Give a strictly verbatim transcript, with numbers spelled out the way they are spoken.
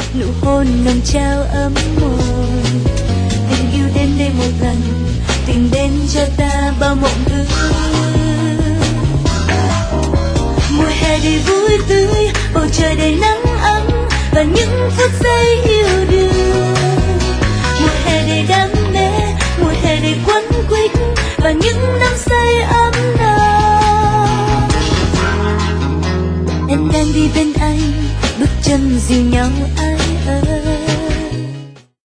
nụ hôn nồng trao ấm môi. Tình yêu đến đây một lần, tìm đến cho ta bao mộng ước. Mùa hè đầy vui tươi, bầu trời đầy nắng ấm và những phút giây yêu đương. Mùa hè đầy đam mê, mùa hè đầy quấn quýt và những năm say ấm nồng. Em đang đi bên anh, bước chân dìu nhau ai ơi.